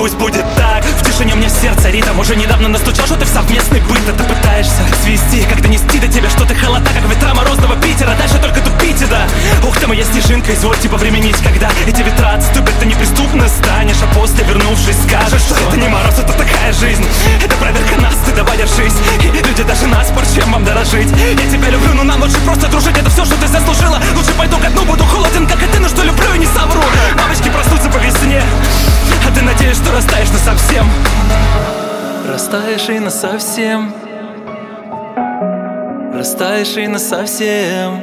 пусть будет так. В тишине у меня сердце ритм. Уже недавно настучал, что ты в совместный быт. А ты пытаешься свести, как донести до тебя, что ты холода, как ветра морозного Питера. Дальше только тупите, да. Ух ты, моя снежинка, извольте повременить, когда эти ветра отступят, ты неприступно станешь. А после, вернувшись, скажешь, что это не мороз, это такая жизнь. Это проверка нас, ты давай держись. И люди даже на спор, чем вам дорожить. Я тебя люблю, но нам лучше просто дружить. Это все, что ты заслужила. Лучше пойду ко дну, буду холоден, как и ты, но что люблю и не совру. Мамочки проснутся по весне, а ты надеешься, что растаешь насовсем. Растаешь и насовсем. Растаешь и насовсем.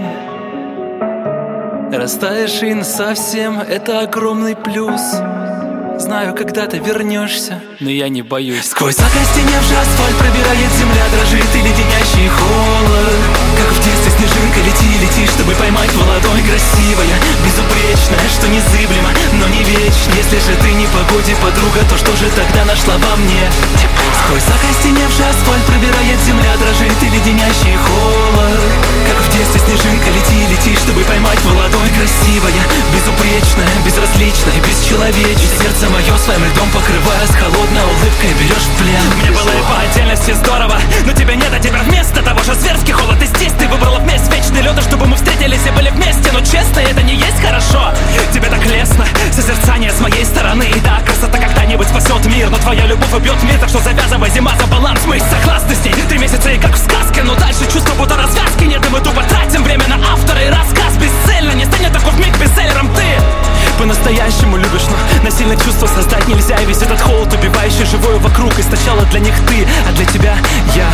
Растаешь и насовсем. Это огромный плюс. Знаю, когда ты вернешься, но я не боюсь. Сквозь окостеневший асфальт пробирает земля, дрожит и леденящий холод. Как в детстве снежинка, лети, лети, чтобы поймать в ладонь. Красивая, безупречная, что незыблемо, но не вечно. Если же ты не погоде подруга, то что же тогда нашла во мне? Сквозь окостеневший асфальт пробирает земля, дрожит и леденящий холод. Как в детстве снежинка, лети, лети, чтобы поймать в ладонь. Красивая, безупречная, безразличная, бесчеловечная. Сердце мое своим льдом покрывая, с холодной улыбкой берешь в плен. Мне было и по отдельности здорово, но тебя нет, а теперь вместо того же зверский холод. И здесь ты выбрала вместе вечный лед, чтобы мы встретились и были вместе. Но честно, это не есть хорошо. Тебе так лестно, созерцание с моей стороны. И да, красота когда-нибудь спасет мир, но твоя любовь убьет мир. Так что завязывай, зима за баланс, мы согласны с ней. 3 месяца и как в сказке, но дальше чувство будто развязки нет. И мы тупо тратим время на автора и рассказ бесцельно. Не станет такой вмиг бестселлером ты. По-настоящему любишь, но насильно чувства создать нельзя. И весь этот холод, убивающий живое вокруг. И сначала для них ты, а для тебя я.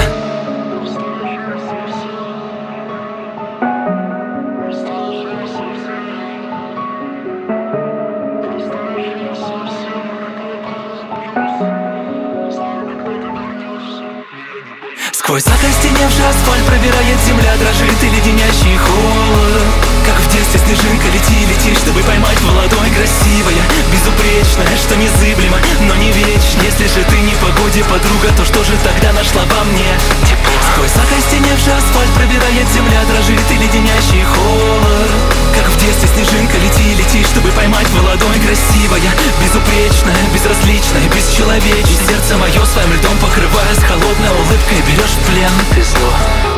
Сквозь окостеневший асфальт пробирает земля, дрожит и леденящий холод. Как в детстве снежинка, лети, лети, чтобы поймать в ладонь. Красивая, безупречная, что незыблемо, но не вечно. Если же ты не погоде подруга, то что же тогда нашла во мне? Сквозь окостеневший асфальт пробирает земля, дрожит и леденящий холод. Как в детстве снежинка, лети, лети, чтобы поймать в ладонь. Красивая, безупречная, безразличная, бесчеловечная. Сердце мое своим льдом покрывая, с холодной улыбкой берешь в плен. Ты зло.